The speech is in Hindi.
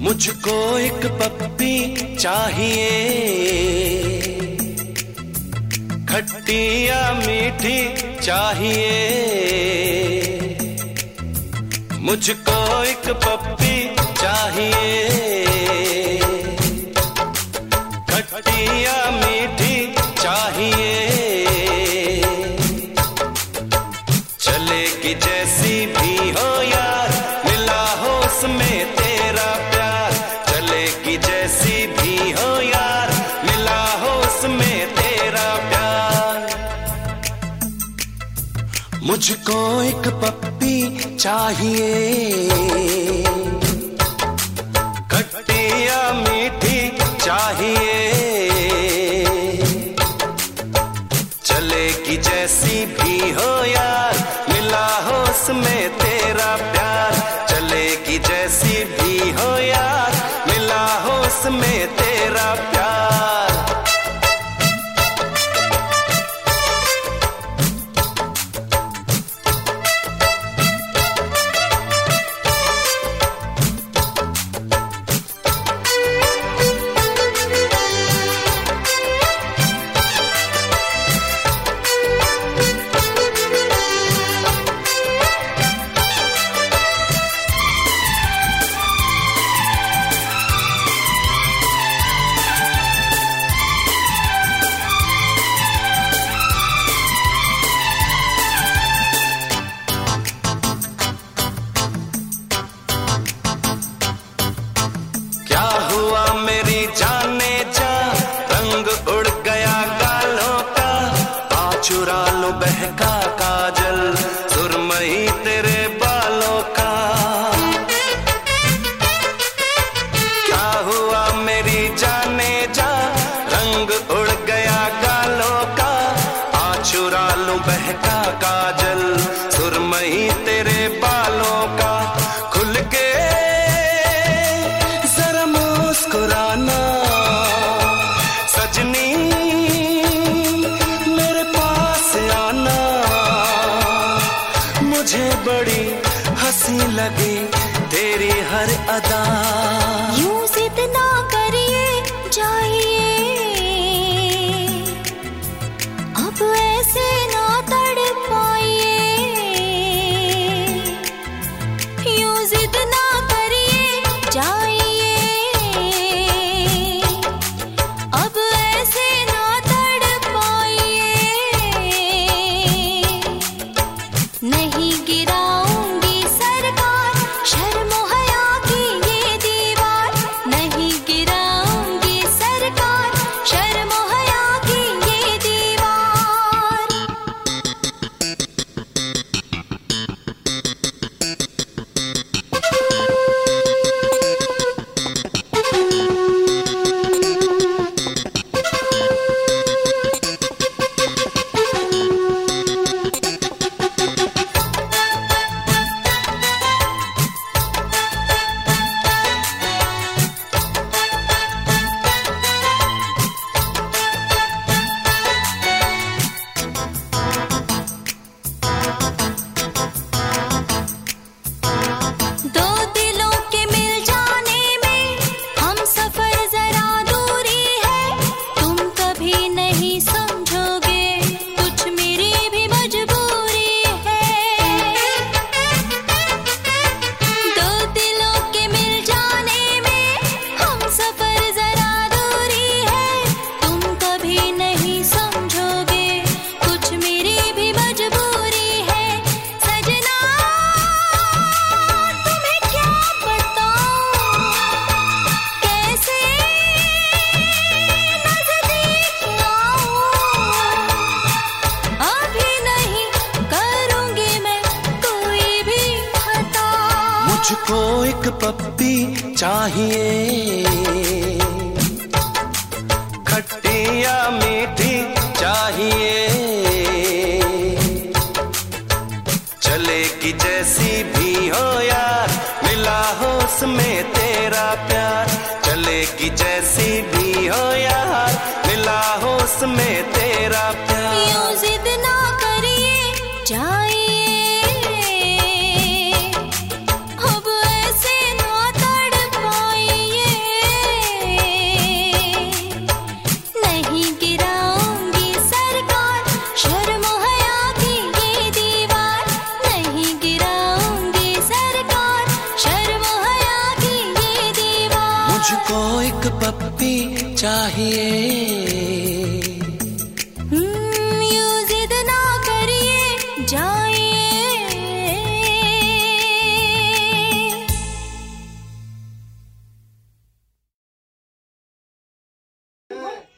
मुझको एक पप्पी चाहिए, खट्टी या मीठी चाहिए। मुझको एक पप्पी चाहिए, खट्टी या मीठी चाहिए। चलेगी जैसी भी हो यार, मिला हो उसमें तेरा प्यार। चलेगी जैसी भी हो यार, मिला हो उसमें तेरा प्यार। मुझको एक पप्पी चाहिए, खट्टी या मीठी चाहिए। चलेगी जैसी भी हो यार, मिला हो उसमें तेरा प्यार। चलेगी जैसी भी हो यार, मिला हो उसमें तेरा प्यार। चुरा लो बहका काजल, सुरमई तेरे बालों का। क्या हुआ मेरी जाने जा, रंग उड़ गया गालों का। आ चुरा लो बहका काजल, सुरमई तेरे बालों का। खुल के जरा मुस्कुराना सजनी, मुझे बड़ी हंसी लगी तेरी हर अदा। यूं जिद ना करिए जाइए, अब ऐसे ना तड़पाइए। यूं जिद ना करिए जाइए, अब ऐसे ना तड़पाइए। नहीं गिराऊंगी सरकार शर्म हया की ये दीवार। नहीं गिराऊंगी सरकार शर्म हया की ये दीवार। मुझको एक पप्पी चाहिए, खट्टी या मीठी चाहिए। चलेगी जैसी भी हो यार, मिला हो उसमें तेरा प्यार। चलेगी जैसी भी हो यार, मिला हो उसमें तेरा प्यार। यूं जिद ना करिए जाइए, अब ऐसे ना तड़पाइए। मुझको एक पप्पी चाहिए।